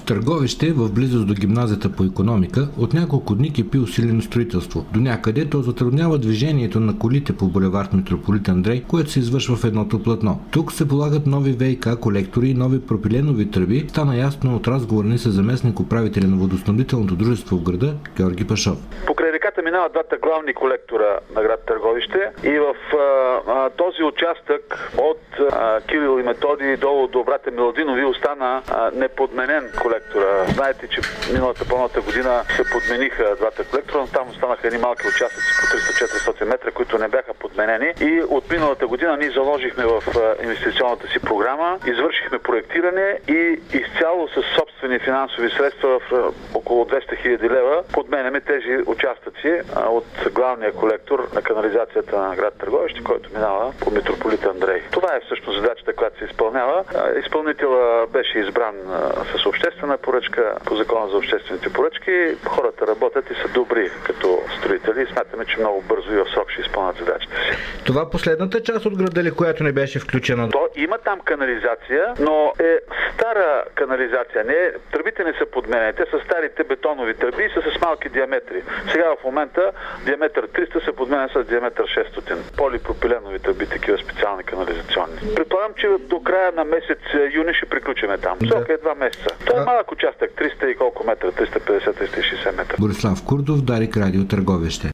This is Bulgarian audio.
Търговище, в близост до гимназията по икономика, от няколко дни кипи усилено строителство. До някъде то затруднява движението на колите по булевард Митрополит Андрей, което се извършва в едното платно. Тук се полагат нови ВиК колектори и нови пропиленови тръби, стана ясно от разговор ни с заместник управителя на водоснабдителното дружество в града Георги Пашов. Покрай реката минават двата главни колектора на град Търговище и в този участък от Кирил и Методий долу до брата Миладинови остана неподменен колектора. Знаете, че миналата година се подмениха двата колектора, но там останаха едни малки участъци по 300-400 метра, които не бяха подменени, и от миналата година ние заложихме в инвестиционната си програма, извършихме проектиране и изцяло с собствени финансови средства в около 200 000 лева подменяме тези участъци от главния колектор на канализацията на град Търговище, който минава по Митрополит Андрей. Това е всъщност задачата, която се изпълнява. Изпълнителът беше избран с обществена поръчка по Закона за обществените поръчки. Хората работят и са добри като строители. Смятаме, че много бързо и в срок ще изпълнят задачата си. Това последната част от града ли, която не беше включена? То има там канализация, но е стара канализация. Тръбите не са подменени. Те са старите бетонови тръби и са с малки диаметри. Сега в момента диаметър 300 се подменя с диаметър 600. Полипропиленови тръби, такива специални канализационни. Предполагам, че до края на месец юни ще приключиме там. Срока е 2 месеца. Това е малък участък, 300 и колко метра, 350-360 метра. Борислав Курдов, Дарик Радио Търговище.